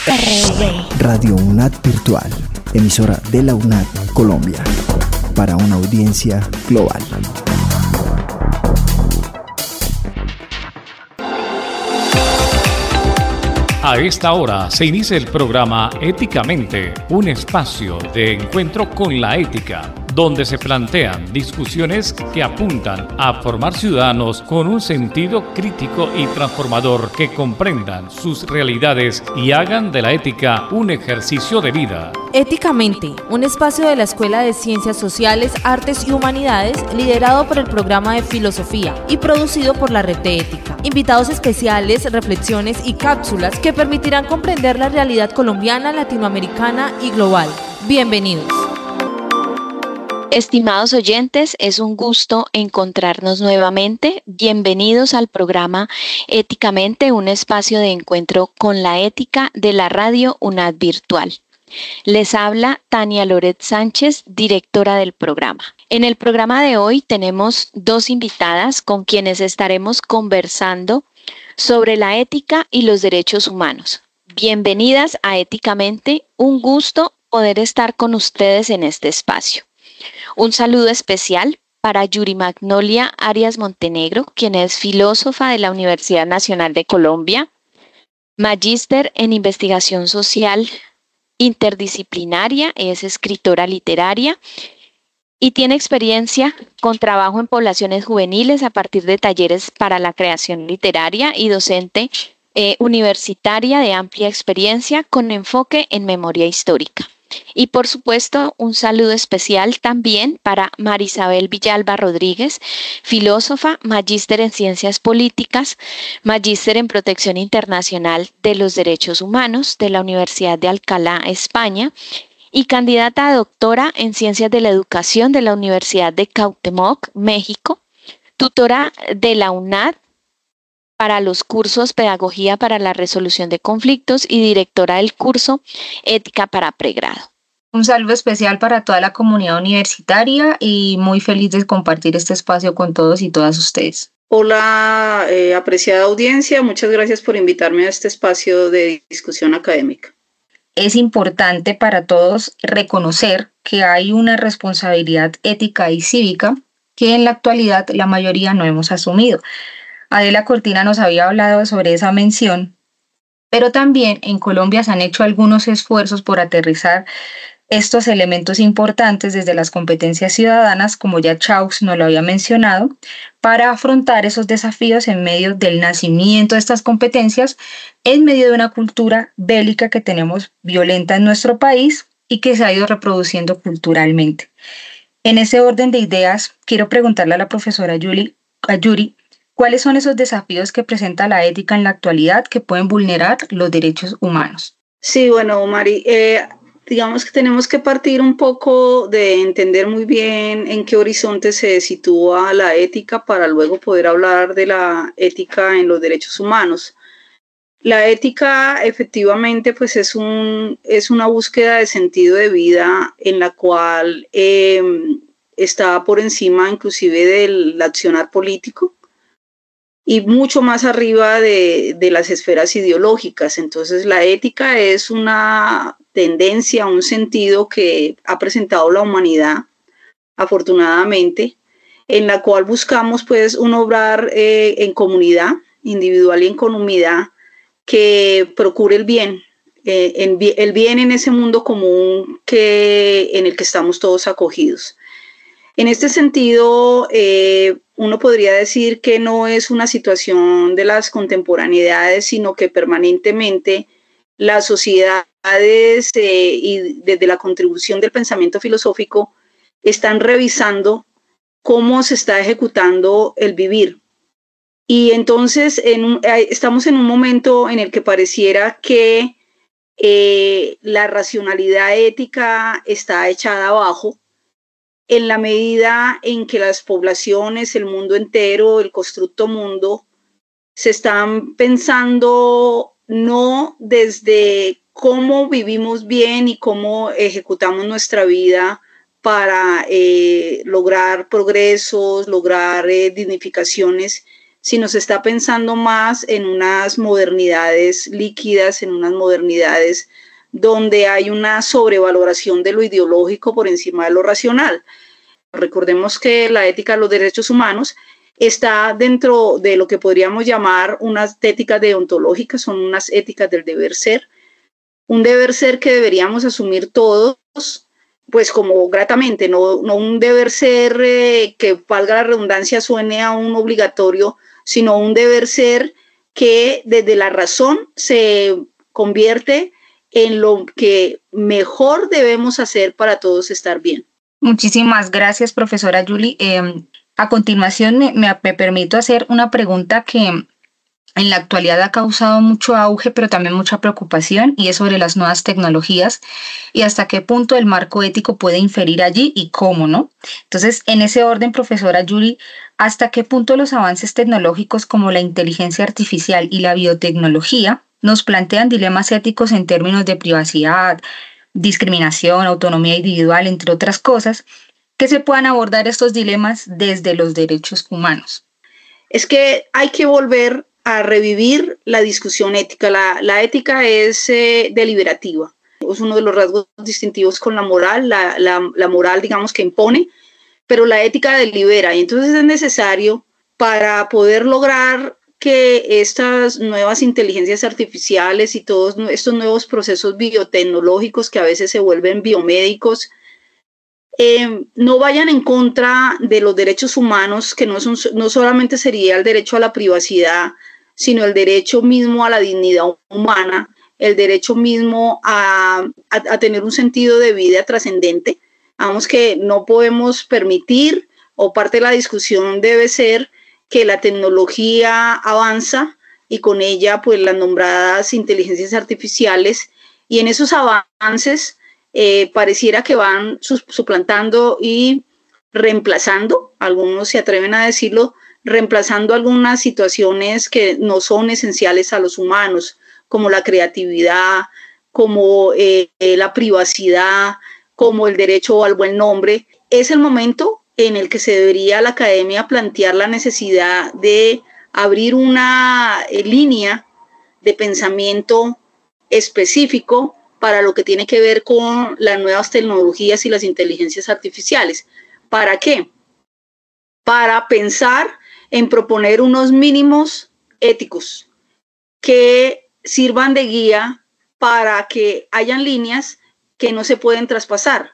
Radio UNAD Virtual, emisora de la UNAD Colombia, para una audiencia global. A esta hora se inicia el programa Éticamente, un espacio de encuentro con la ética, donde se plantean discusiones que apuntan a formar ciudadanos con un sentido crítico y transformador que comprendan sus realidades y hagan de la ética un ejercicio de vida. Éticamente, un espacio de la Escuela de Ciencias Sociales, Artes y Humanidades, liderado por el programa de Filosofía y producido por la Red de Ética. Invitados especiales, reflexiones y cápsulas que permitirán comprender la realidad colombiana, latinoamericana y global. Bienvenidos. Estimados oyentes, es un gusto encontrarnos nuevamente. Bienvenidos al programa Éticamente, un espacio de encuentro con la ética de la Radio UNAD Virtual. Les habla Tania Loret Sánchez, directora del programa. En el programa de hoy tenemos dos invitadas con quienes estaremos conversando sobre la ética y los derechos humanos. Bienvenidas a Éticamente, un gusto poder estar con ustedes en este espacio. Un saludo especial para Yuri Magnolia Arias Montenegro, quien es filósofa de la Universidad Nacional de Colombia, magíster en investigación social interdisciplinaria, es escritora literaria y tiene experiencia con trabajo en poblaciones juveniles a partir de talleres para la creación literaria y docente universitaria de amplia experiencia con enfoque en memoria histórica. Y por supuesto, un saludo especial también para Marisabel Villalba Rodríguez, filósofa, magíster en Ciencias Políticas, magíster en Protección Internacional de los Derechos Humanos de la Universidad de Alcalá, España, y candidata a doctora en Ciencias de la Educación de la Universidad de Cuauhtémoc, México, tutora de la UNAD para los cursos Pedagogía para la Resolución de Conflictos y directora del curso Ética para Pregrado. Un saludo especial para toda la comunidad universitaria y muy feliz de compartir este espacio con todos y todas ustedes. Hola, apreciada audiencia, muchas gracias por invitarme a este espacio de discusión académica. Es importante para todos reconocer que hay una responsabilidad ética y cívica que en la actualidad la mayoría no hemos asumido. Adela Cortina nos había hablado sobre esa mención, pero también en Colombia se han hecho algunos esfuerzos por aterrizar estos elementos importantes desde las competencias ciudadanas, como ya Chaux nos lo había mencionado, para afrontar esos desafíos en medio del nacimiento de estas competencias, en medio de una cultura bélica que tenemos violenta en nuestro país y que se ha ido reproduciendo culturalmente. En ese orden de ideas, quiero preguntarle a la profesora Yuri, ¿cuáles son esos desafíos que presenta la ética en la actualidad que pueden vulnerar los derechos humanos? Sí, bueno, Mari, digamos que tenemos que partir un poco de entender muy bien en qué horizonte se sitúa la ética para luego poder hablar de la ética en los derechos humanos. La ética efectivamente pues es una búsqueda de sentido de vida en la cual está por encima inclusive del accionar político y mucho más arriba de las esferas ideológicas. Entonces la ética es una tendencia, un sentido que ha presentado la humanidad, afortunadamente, en la cual buscamos pues un obrar en comunidad, individual y en comunidad, que procure el bien, el bien en ese mundo común en el que estamos todos acogidos. En este sentido, uno podría decir que no es una situación de las contemporaneidades, sino que permanentemente las sociedades y desde la contribución del pensamiento filosófico están revisando cómo se está ejecutando el vivir. Y entonces estamos en un momento en el que pareciera que la racionalidad ética está echada abajo en la medida en que las poblaciones, el mundo entero, el constructo mundo, se están pensando no desde cómo vivimos bien y cómo ejecutamos nuestra vida para lograr progresos, lograr dignificaciones, sino se está pensando más en unas modernidades líquidas, en unas modernidades donde hay una sobrevaloración de lo ideológico por encima de lo racional. Recordemos que la ética de los derechos humanos está dentro de lo que podríamos llamar unas éticas deontológicas, son unas éticas del deber ser, un deber ser que deberíamos asumir todos, pues como gratamente, no un deber ser que, valga la redundancia, suene a un obligatorio, sino un deber ser que desde la razón se convierte en lo que mejor debemos hacer para todos estar bien. Muchísimas gracias, profesora Julie. A continuación, me permito hacer una pregunta que en la actualidad ha causado mucho auge, pero también mucha preocupación, y es sobre las nuevas tecnologías y hasta qué punto el marco ético puede inferir allí y cómo, ¿no? Entonces, en ese orden, profesora Julie, ¿hasta qué punto los avances tecnológicos como la inteligencia artificial y la biotecnología nos plantean dilemas éticos en términos de privacidad, discriminación, autonomía individual, entre otras cosas, que se puedan abordar estos dilemas desde los derechos humanos? Es que hay que volver a revivir la discusión ética. La ética es deliberativa. Es uno de los rasgos distintivos con la moral. La moral, digamos, que impone, pero la ética delibera. Y entonces es necesario, para poder lograr que estas nuevas inteligencias artificiales y todos estos nuevos procesos biotecnológicos que a veces se vuelven biomédicos, no vayan en contra de los derechos humanos, que no solamente sería el derecho a la privacidad, sino el derecho mismo a la dignidad humana, el derecho mismo a tener un sentido de vida trascendente. Vamos, que no podemos permitir, o parte de la discusión debe ser que la tecnología avanza y con ella pues las nombradas inteligencias artificiales, y en esos avances pareciera que van suplantando y reemplazando, algunos se atreven a decirlo, reemplazando algunas situaciones que no son esenciales a los humanos, como la creatividad, como la privacidad, como el derecho al buen nombre. Es el momento en el que se debería la academia plantear la necesidad de abrir una línea de pensamiento específico para lo que tiene que ver con las nuevas tecnologías y las inteligencias artificiales. ¿Para qué? Para pensar en proponer unos mínimos éticos que sirvan de guía para que hayan líneas que no se pueden traspasar.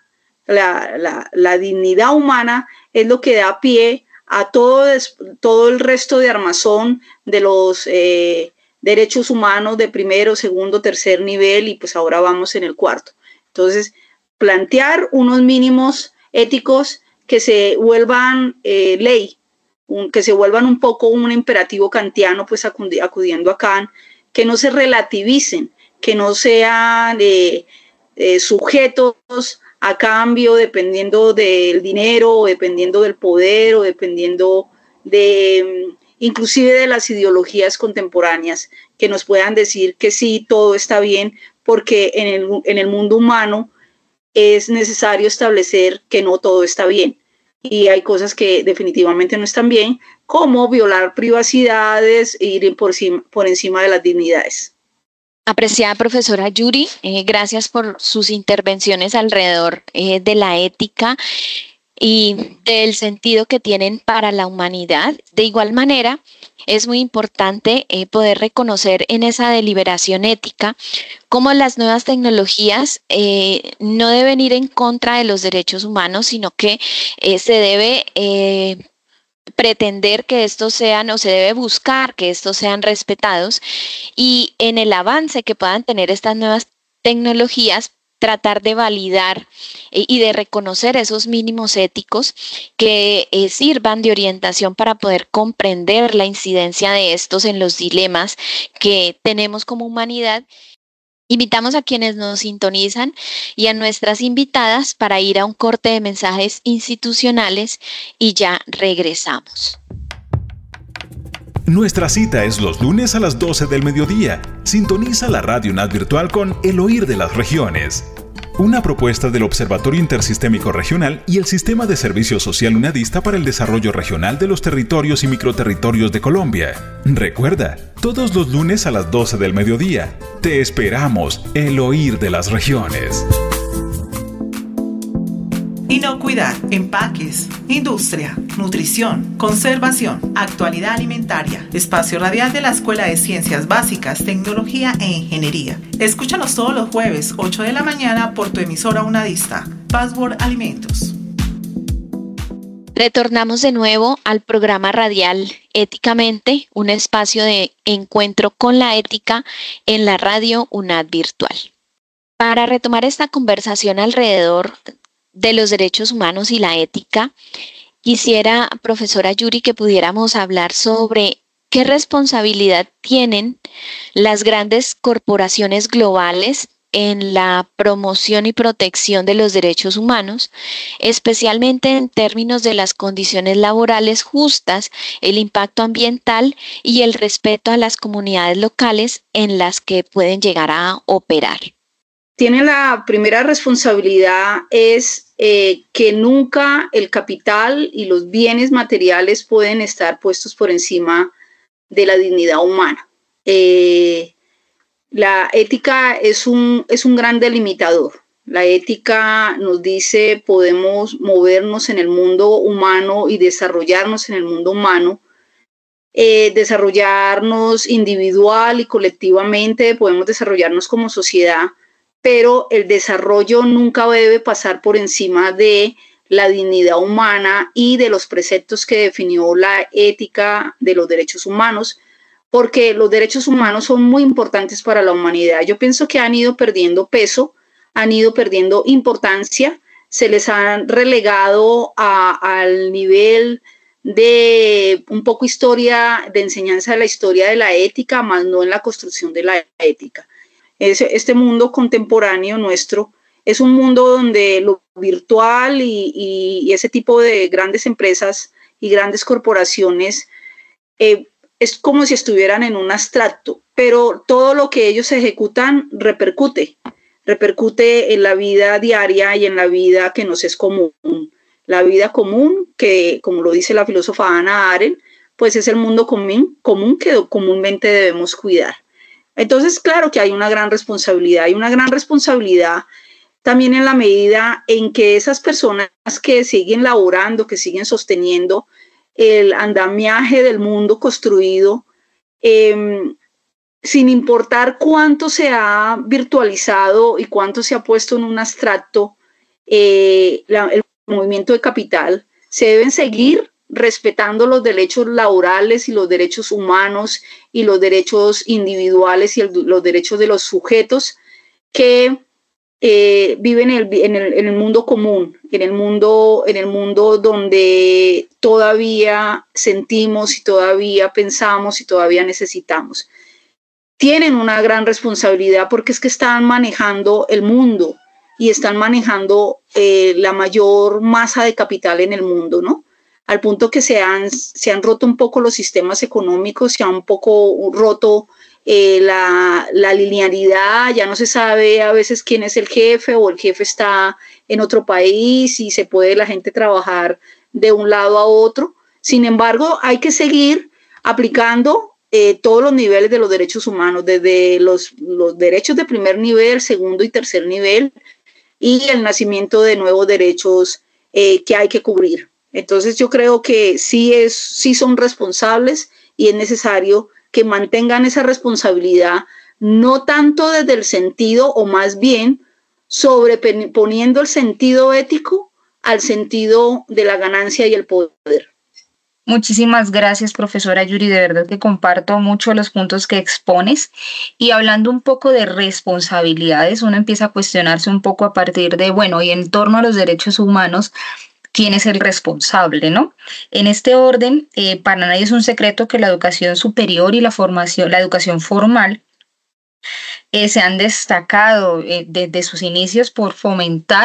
La dignidad humana es lo que da pie a todo el resto de armazón de los derechos humanos de primero, segundo, tercer nivel, y pues ahora vamos en el cuarto. Entonces, plantear unos mínimos éticos que se vuelvan ley, que se vuelvan un poco un imperativo kantiano, pues acudiendo a Kant, que no se relativicen, que no sean sujetos a cambio dependiendo del dinero, o dependiendo del poder, o dependiendo inclusive de las ideologías contemporáneas, que nos puedan decir que sí, todo está bien, porque en el mundo humano es necesario establecer que no todo está bien. Y hay cosas que definitivamente no están bien, como violar privacidades e ir por encima de las dignidades. Apreciada profesora Julie, gracias por sus intervenciones alrededor de la ética y del sentido que tienen para la humanidad. De igual manera, es muy importante poder reconocer en esa deliberación ética cómo las nuevas tecnologías no deben ir en contra de los derechos humanos, sino que se debe pretender que estos sean, o se debe buscar que estos sean respetados, y en el avance que puedan tener estas nuevas tecnologías, tratar de validar y de reconocer esos mínimos éticos que sirvan de orientación para poder comprender la incidencia de estos en los dilemas que tenemos como humanidad. Invitamos a quienes nos sintonizan y a nuestras invitadas para ir a un corte de mensajes institucionales y ya regresamos. Nuestra cita es los lunes a las 12 del mediodía. Sintoniza la Radio UNAD Virtual con El Oír de las Regiones. Una propuesta del Observatorio Intersistémico Regional y el Sistema de Servicio Social UNADISTA para el Desarrollo Regional de los Territorios y Microterritorios de Colombia. Recuerda, todos los lunes a las 12 del mediodía. Te esperamos, el oír de las regiones. Inocuidad, empaques, industria, nutrición, conservación, actualidad alimentaria. Espacio radial de la Escuela de Ciencias Básicas, Tecnología e Ingeniería. Escúchanos todos los jueves, 8 de la mañana, por tu emisora UNADISTA. Password Alimentos. Retornamos de nuevo al programa radial Éticamente, un espacio de encuentro con la ética en la radio UNAD Virtual. Para retomar esta conversación alrededor de los derechos humanos y la ética, quisiera, profesora Yuri, que pudiéramos hablar sobre qué responsabilidad tienen las grandes corporaciones globales en la promoción y protección de los derechos humanos, especialmente en términos de las condiciones laborales justas, el impacto ambiental y el respeto a las comunidades locales en las que pueden llegar a operar. Tiene la primera responsabilidad es que nunca el capital y los bienes materiales pueden estar puestos por encima de la dignidad humana. La ética es un gran delimitador. La ética nos dice podemos movernos en el mundo humano y desarrollarnos en el mundo humano, desarrollarnos individual y colectivamente, podemos desarrollarnos como sociedad, pero el desarrollo nunca debe pasar por encima de la dignidad humana y de los preceptos que definió la ética de los derechos humanos, porque los derechos humanos son muy importantes para la humanidad. Yo pienso que han ido perdiendo peso, han ido perdiendo importancia, se les han relegado al nivel de un poco historia, de enseñanza de la historia de la ética, más no en la construcción de la ética. Este mundo contemporáneo nuestro es un mundo donde lo virtual y ese tipo de grandes empresas y grandes corporaciones es como si estuvieran en un abstracto, pero todo lo que ellos ejecutan repercute en la vida diaria y en la vida que nos es común. La vida común, que como lo dice la filósofa Hannah Arendt, pues es el mundo común que comúnmente debemos cuidar. Entonces, claro que hay una gran responsabilidad también en la medida en que esas personas que siguen laborando, que siguen sosteniendo el andamiaje del mundo construido, sin importar cuánto se ha virtualizado y cuánto se ha puesto en un abstracto el movimiento de capital, se deben seguir respetando los derechos laborales y los derechos humanos y los derechos individuales y los derechos de los sujetos que viven en el mundo común, en el mundo donde todavía sentimos y todavía pensamos y todavía necesitamos. Tienen una gran responsabilidad porque es que están manejando el mundo y están manejando la mayor masa de capital en el mundo, ¿no? Al punto que se han roto un poco los sistemas económicos, se han un poco roto la linealidad, ya no se sabe a veces quién es el jefe o el jefe está en otro país y se puede la gente trabajar de un lado a otro. Sin embargo, hay que seguir aplicando todos los niveles de los derechos humanos, desde los derechos de primer nivel, segundo y tercer nivel, y el nacimiento de nuevos derechos que hay que cubrir. Entonces yo creo que sí son responsables y es necesario que mantengan esa responsabilidad, no tanto desde el sentido, o más bien sobreponiendo el sentido ético al sentido de la ganancia y el poder. Muchísimas gracias, profesora Yuri, de verdad que comparto mucho los puntos que expones. Y hablando un poco de responsabilidades, uno empieza a cuestionarse un poco a partir de, y en torno a los derechos humanos, ¿quién es el responsable, no? En este orden, para nadie es un secreto que la educación superior y la educación formal se han destacado desde sus inicios por fomentar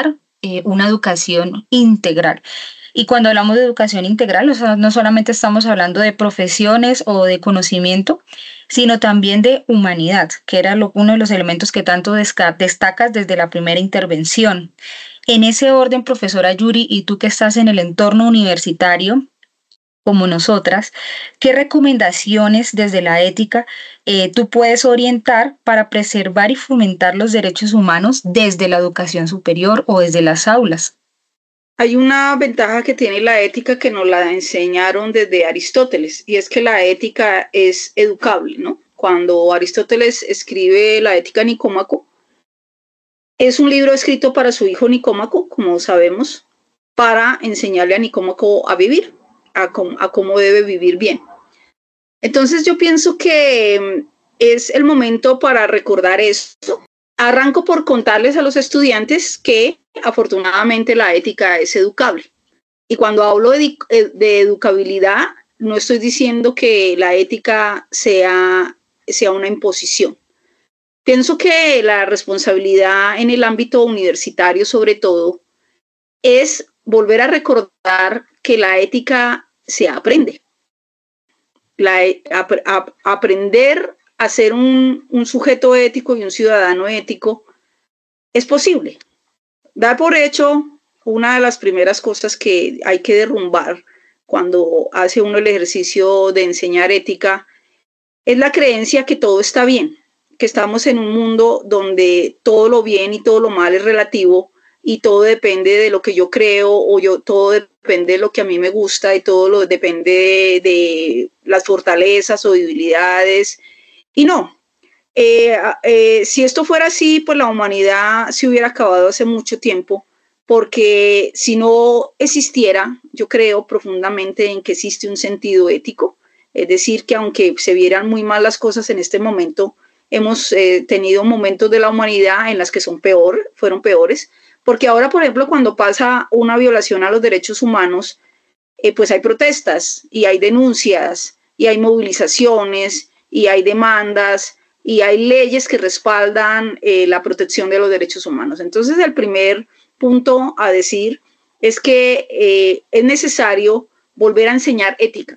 una educación integral. Y cuando hablamos de educación integral, o sea, no solamente estamos hablando de profesiones o de conocimiento, sino también de humanidad, que era uno de los elementos que tanto destacas desde la primera intervención. En ese orden, profesora Yuri, y tú que estás en el entorno universitario, como nosotras, ¿qué recomendaciones desde la ética tú puedes orientar para preservar y fomentar los derechos humanos desde la educación superior o desde las aulas? Hay una ventaja que tiene la ética que nos la enseñaron desde Aristóteles, y es que la ética es educable, ¿no? Cuando Aristóteles escribe la Ética a Nicómaco, es un libro escrito para su hijo Nicómaco, como sabemos, para enseñarle a Nicómaco a vivir, a cómo debe vivir bien. Entonces yo pienso que es el momento para recordar esto. Arranco por contarles a los estudiantes que afortunadamente la ética es educable. Y cuando hablo de educabilidad, no estoy diciendo que la ética sea una imposición. Pienso que la responsabilidad en el ámbito universitario, sobre todo, es volver a recordar que la ética se aprende. Aprender a ser un sujeto ético y un ciudadano ético es posible. Dar por hecho, una de las primeras cosas que hay que derrumbar cuando hace uno el ejercicio de enseñar ética es la creencia que todo está bien, que estamos en un mundo donde todo lo bien y todo lo mal es relativo y todo depende de lo que yo creo todo depende de lo que a mí me gusta y todo depende de las fortalezas o debilidades. Y no, si esto fuera así, pues la humanidad se hubiera acabado hace mucho tiempo, porque si no existiera, yo creo profundamente en que existe un sentido ético, es decir, que aunque se vieran muy mal las cosas en este momento, hemos tenido momentos de la humanidad en las que fueron peores, porque ahora, por ejemplo, cuando pasa una violación a los derechos humanos, pues hay protestas y hay denuncias y hay movilizaciones y hay demandas y hay leyes que respaldan la protección de los derechos humanos. Entonces, el primer punto a decir es que es necesario volver a enseñar ética,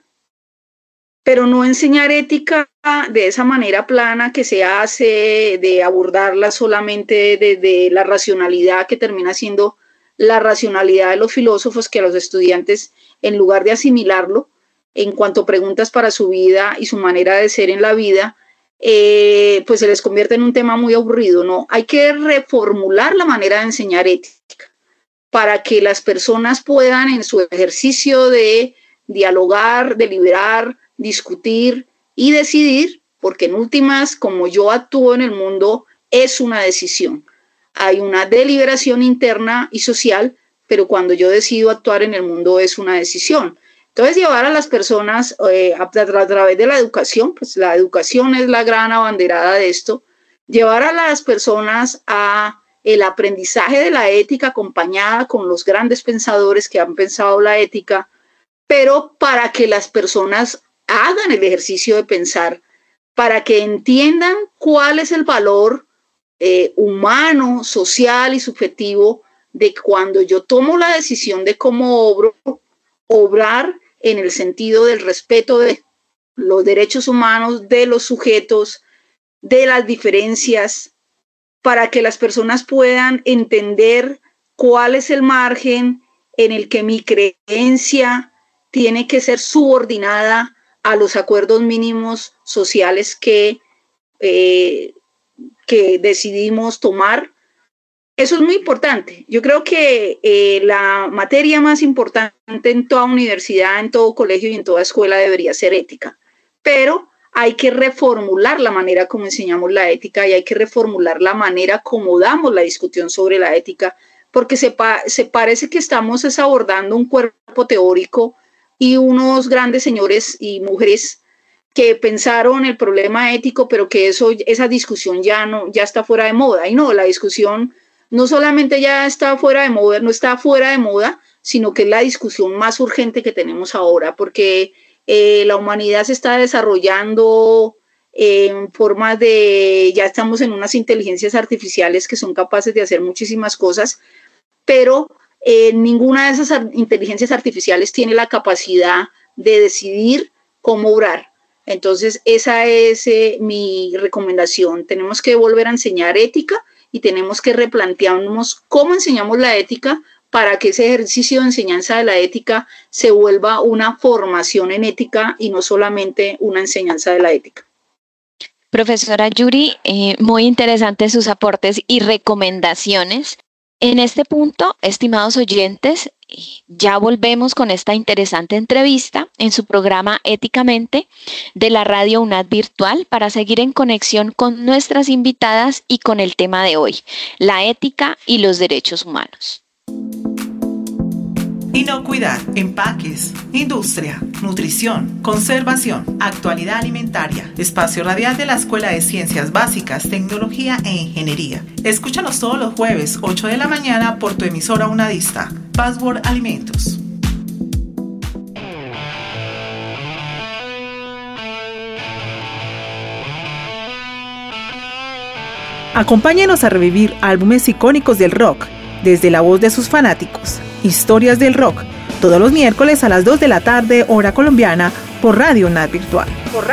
pero no enseñar ética de esa manera plana que se hace, de abordarla solamente desde la racionalidad, que termina siendo la racionalidad de los filósofos, que a los estudiantes, en lugar de asimilarlo en cuanto a preguntas para su vida y su manera de ser en la vida, pues se les convierte en un tema muy aburrido, ¿no? Hay que reformular la manera de enseñar ética para que las personas puedan, en su ejercicio de dialogar, deliberar, discutir y decidir, porque en últimas, como yo actúo en el mundo, es una decisión. Hay una deliberación interna y social, pero cuando yo decido actuar en el mundo es una decisión. Entonces, llevar a las personas a través de la educación, pues la educación es la gran abanderada de esto, llevar a las personas a el aprendizaje de la ética acompañada con los grandes pensadores que han pensado la ética, pero para que las personas hagan el ejercicio de pensar, para que entiendan cuál es el valor humano, social y subjetivo de cuando yo tomo la decisión de cómo obrar en el sentido del respeto de los derechos humanos, de los sujetos, de las diferencias, para que las personas puedan entender cuál es el margen en el que mi creencia tiene que ser subordinada a los acuerdos mínimos sociales que decidimos tomar. Eso es muy importante. Yo creo que la materia más importante en toda universidad, en todo colegio y en toda escuela debería ser ética, pero hay que reformular la manera como enseñamos la ética y hay que reformular la manera como damos la discusión sobre la ética, porque se parece que estamos abordando un cuerpo teórico y unos grandes señores y mujeres que pensaron el problema ético, pero que esa discusión ya está fuera de moda. Y no, la discusión no solamente ya está fuera de moda, no está fuera de moda, sino que es la discusión más urgente que tenemos ahora, porque la humanidad se está desarrollando en formas ya estamos en unas inteligencias artificiales que son capaces de hacer muchísimas cosas, pero ninguna de esas inteligencias artificiales tiene la capacidad de decidir cómo obrar. Entonces, esa es mi recomendación. Tenemos que volver a enseñar ética y tenemos que replantearnos cómo enseñamos la ética para que ese ejercicio de enseñanza de la ética se vuelva una formación en ética y no solamente una enseñanza de la ética. Profesora Yuri, muy interesantes sus aportes y recomendaciones. En este punto, estimados oyentes, ya volvemos con esta interesante entrevista en su programa Éticamente de la Radio UNAD Virtual para seguir en conexión con nuestras invitadas y con el tema de hoy, la ética y los derechos humanos. Inocuidad, empaques, industria, nutrición, conservación, actualidad alimentaria, espacio radial de la Escuela de Ciencias Básicas, Tecnología e Ingeniería. Escúchanos todos los jueves, 8 de la mañana por tu emisora unadista, Password Alimentos. Acompáñenos a revivir álbumes icónicos del rock, desde la voz de sus fanáticos. Historias del Rock, todos los miércoles a las 2 de la tarde, hora colombiana, por Radio UNAD Virtual.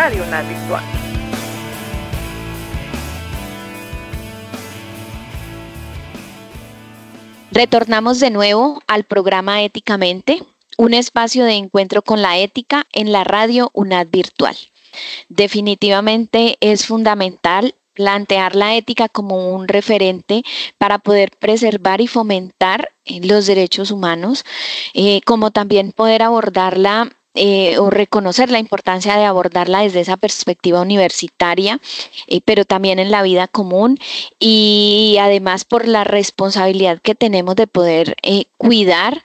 Retornamos de nuevo al programa Éticamente, un espacio de encuentro con la ética en la Radio UNAD Virtual. Definitivamente es fundamental plantear la ética como un referente para poder preservar y fomentar los derechos humanos, como también poder abordarla o reconocer la importancia de abordarla desde esa perspectiva universitaria, pero también en la vida común, y además por la responsabilidad que tenemos de poder cuidar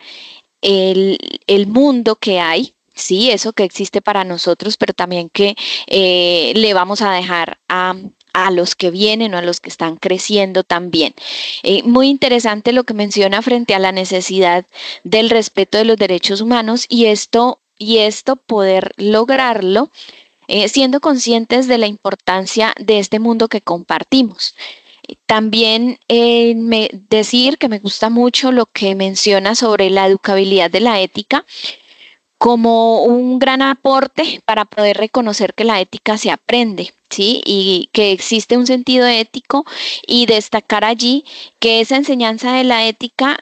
el mundo que hay. Sí, eso que existe para nosotros, pero también que le vamos a dejar a los que vienen o a los que están creciendo también. Muy interesante lo que menciona frente a la necesidad del respeto de los derechos humanos y esto poder lograrlo siendo conscientes de la importancia de este mundo que compartimos. También decir que me gusta mucho lo que menciona sobre la educabilidad de la ética como un gran aporte para poder reconocer que la ética se aprende, ¿sí? Y que existe un sentido ético, y destacar allí que esa enseñanza de la ética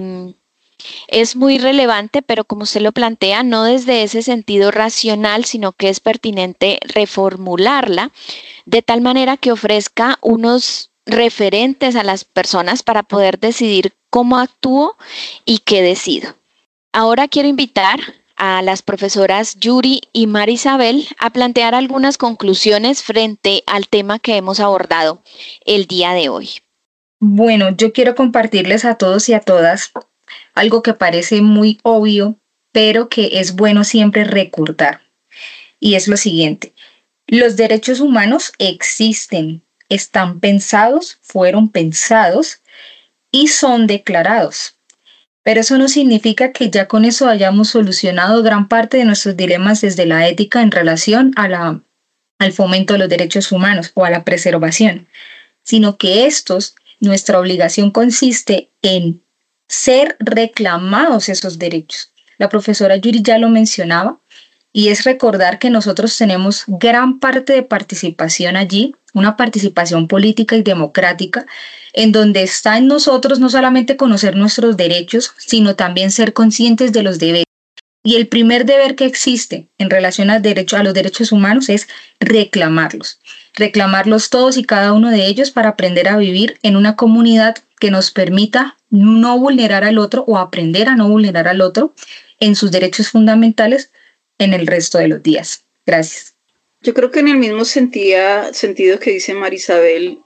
es muy relevante, pero como usted lo plantea, no desde ese sentido racional, sino que es pertinente reformularla de tal manera que ofrezca unos referentes a las personas para poder decidir cómo actúo y qué decido. Ahora quiero invitar a las profesoras Yuri y Marisabel a plantear algunas conclusiones frente al tema que hemos abordado el día de hoy. Bueno, yo quiero compartirles a todos y a todas algo que parece muy obvio, pero que es bueno siempre recordar. Y es lo siguiente: los derechos humanos existen, están pensados, fueron pensados y son declarados. Pero eso no significa que ya con eso hayamos solucionado gran parte de nuestros dilemas desde la ética en relación al fomento de los derechos humanos o a la preservación, sino que nuestra obligación consiste en ser reclamados esos derechos. La profesora Yuri ya lo mencionaba, y es recordar que nosotros tenemos gran parte de participación allí, una participación política y democrática, en donde está en nosotros no solamente conocer nuestros derechos, sino también ser conscientes de los deberes. Y el primer deber que existe en relación a los derechos humanos es reclamarlos todos y cada uno de ellos, para aprender a vivir en una comunidad que nos permita no vulnerar al otro, o aprender a no vulnerar al otro en sus derechos fundamentales en el resto de los días. Gracias. Yo creo que en el mismo sentido que dice Marisabel,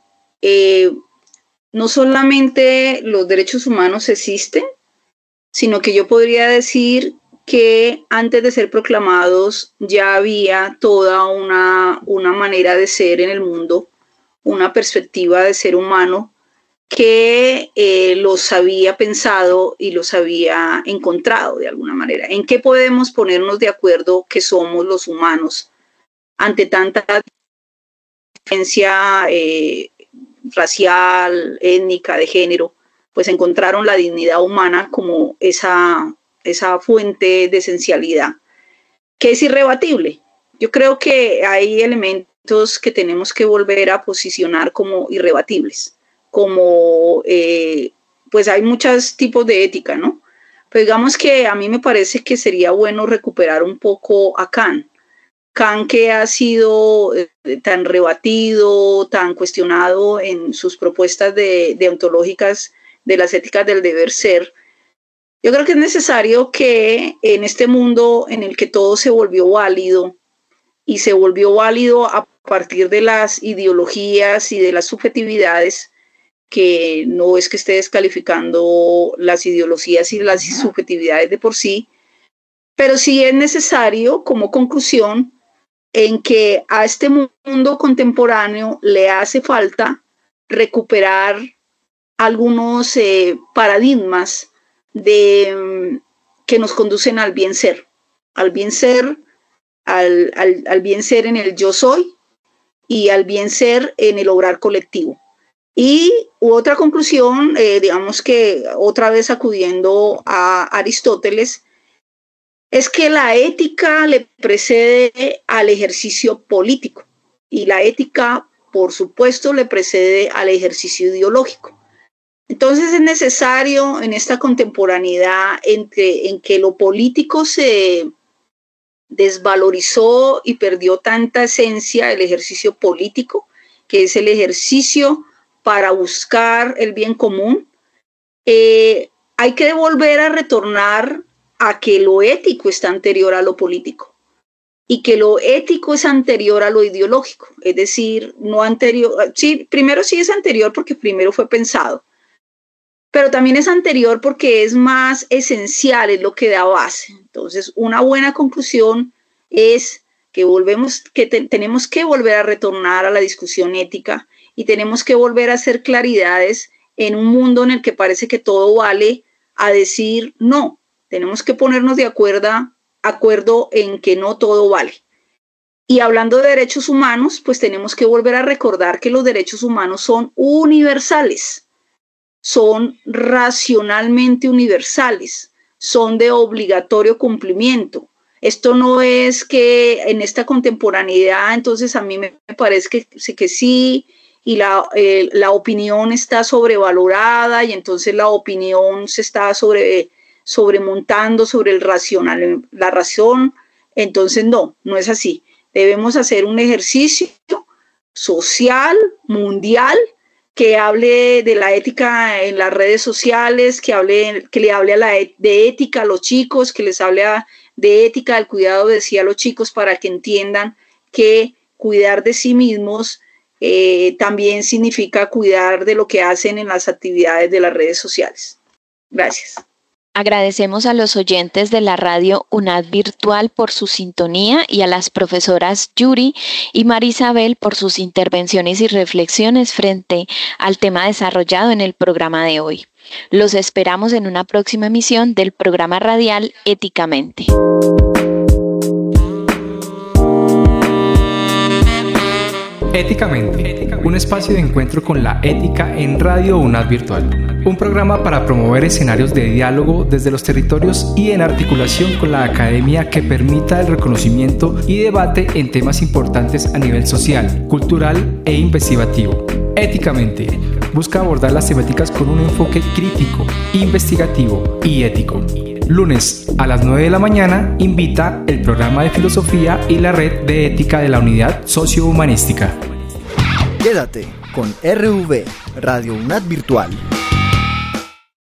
no solamente los derechos humanos existen, sino que yo podría decir que antes de ser proclamados ya había toda una manera de ser en el mundo, una perspectiva de ser humano que los había pensado y los había encontrado de alguna manera. ¿En qué podemos ponernos de acuerdo que somos los humanos ante tanta diferencia racial, étnica, de género? pues encontraron la dignidad humana como esa fuente de esencialidad, que es irrebatible. Yo creo que hay elementos que tenemos que volver a posicionar como irrebatibles, como pues hay muchos tipos de ética, ¿no? Pero digamos que a mí me parece que sería bueno recuperar un poco a Kant. Kant, que ha sido tan rebatido, tan cuestionado en sus propuestas deontológicas de las éticas del deber ser. Yo creo que es necesario que en este mundo en el que todo se volvió válido, y se volvió válido a partir de las ideologías y de las subjetividades, que no es que esté descalificando las ideologías y las subjetividades de por sí, pero sí es necesario como conclusión en que a este mundo contemporáneo le hace falta recuperar algunos paradigmas que nos conducen al bien ser, al bien ser en el yo soy y al bien ser en el obrar colectivo. Y otra conclusión, digamos que otra vez acudiendo a Aristóteles, es que la ética le precede al ejercicio político y la ética, por supuesto, le precede al ejercicio ideológico. Entonces es necesario en esta contemporaneidad en que lo político se desvalorizó y perdió tanta esencia del ejercicio político, que es el ejercicio para buscar el bien común. Hay que volver a retornar a que lo ético está anterior a lo político y que lo ético es anterior a lo ideológico, es decir, no anterior, sí, primero sí es anterior porque primero fue pensado, pero también es anterior porque es más esencial, es lo que da base. Entonces, una buena conclusión es que tenemos que volver a retornar a la discusión ética y tenemos que volver a hacer claridades en un mundo en el que parece que todo vale, a decir no. Tenemos que ponernos de acuerdo en que no todo vale. Y hablando de derechos humanos, pues tenemos que volver a recordar que los derechos humanos son universales, son racionalmente universales, son de obligatorio cumplimiento. Esto no es que en esta contemporaneidad, entonces a mí me parece que sí, y la opinión está sobrevalorada y entonces la opinión se está sobremontando sobre la razón. Entonces no es así. Debemos hacer un ejercicio social, mundial, que hable de la ética en las redes sociales, que le hable de ética a los chicos, que les hable de ética del cuidado de sí a los chicos, para que entiendan que cuidar de sí mismos también significa cuidar de lo que hacen en las actividades de las redes sociales. Gracias. Agradecemos a los oyentes de la radio UNAD Virtual por su sintonía y a las profesoras Yuri y Marisabel por sus intervenciones y reflexiones frente al tema desarrollado en el programa de hoy. Los esperamos en una próxima emisión del programa radial Éticamente. Éticamente, un espacio de encuentro con la ética en Radio UNAD Virtual. Un programa para promover escenarios de diálogo desde los territorios y en articulación con la academia que permita el reconocimiento y debate en temas importantes a nivel social, cultural e investigativo. Éticamente, busca abordar las temáticas con un enfoque crítico, investigativo y ético. Lunes a las 9 de la mañana invita el programa de filosofía y la red de ética de la unidad sociohumanística. Quédate con RV, Radio UNAD Virtual.